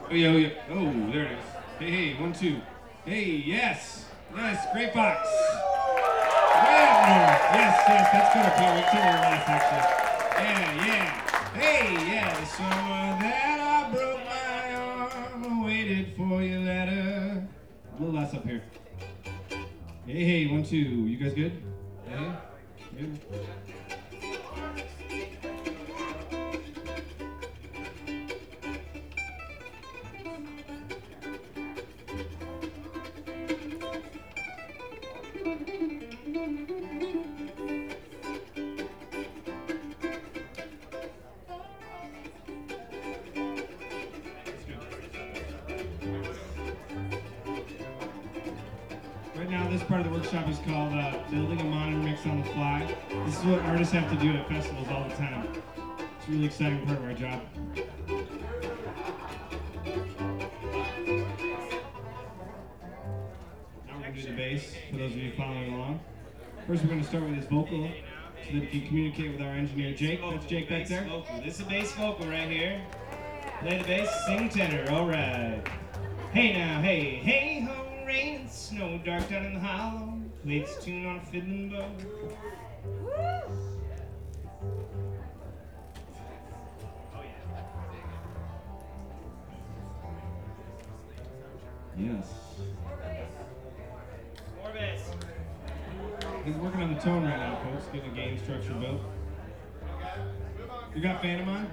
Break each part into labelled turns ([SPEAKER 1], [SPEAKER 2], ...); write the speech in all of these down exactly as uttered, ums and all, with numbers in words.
[SPEAKER 1] Oh, yeah, oh, yeah. Oh, there it is. Hey, hey, one, two. Hey, yes. Yes, great box. Yeah, yes, yes, that's good. Okay, wait till the last, actually. Yeah, yeah. Hey, yeah, the summer that I broke my arm, waited for your letter. A little less up here. Hey, hey, one, two. You guys good? Hey, good. Right now, this part of the workshop is called uh, Building a Modern Mix on the Fly. This is what artists have to do at festivals all the time. It's a really exciting part of our job. Now we're going to do the bass, for those of you following along. First, we're going to start with his vocal, so that he can communicate with our engineer, Jake. That's Jake back there.
[SPEAKER 2] Vocal. This is a bass vocal right here. Play the bass, sing tenor, all right. Hey now, hey, hey ho, rain and snow, dark down in the hollow. Play this tune on a fiddling bow.
[SPEAKER 1] Yes.
[SPEAKER 2] More bass.
[SPEAKER 1] He's working on the tone right now, folks, getting a game structure built. You got Phantom on?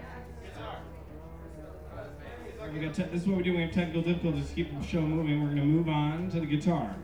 [SPEAKER 1] We got te- this is what we do when we have technical difficulties to keep the show moving. We're going to move on to the guitar.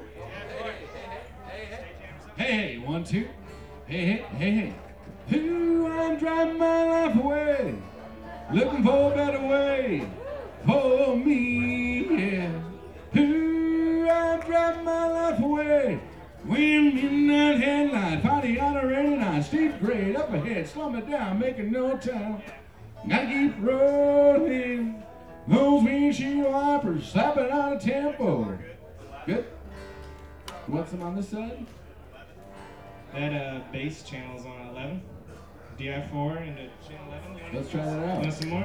[SPEAKER 1] Hey, hey, one, two. Hey, hey, hey, hey. Ooh, I'm driving my life away, looking for a better way for me, yeah. Ooh, I'm driving my life away. When midnight headlight, party on a rainy night, steep grade up ahead, slow me down, making no time. Gotta keep rolling. Those windshield wipers slapping on a tempo. Good. You want some on this side?
[SPEAKER 2] That uh, bass channel's on eleven. D I four into channel eleven.
[SPEAKER 1] Let's try that out.
[SPEAKER 2] Want some more?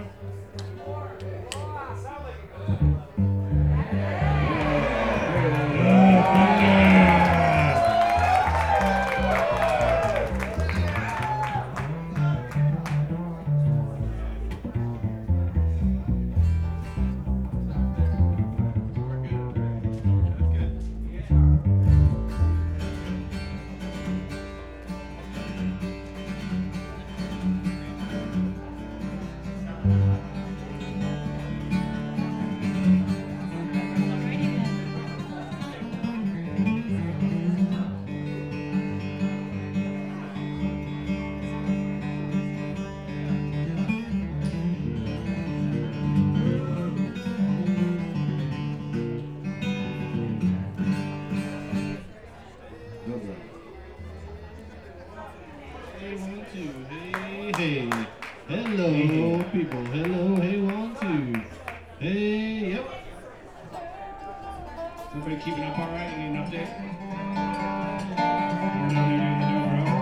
[SPEAKER 1] Hey, one, two. Hey, hey. Hello, hey, people. Hello, hey, one, two. Hey, yep. Is everybody keeping up all right? You need an update? We're down there doing the dobro.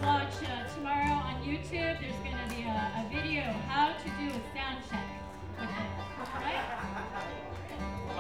[SPEAKER 3] watch uh, tomorrow on YouTube. There's going to be a, a video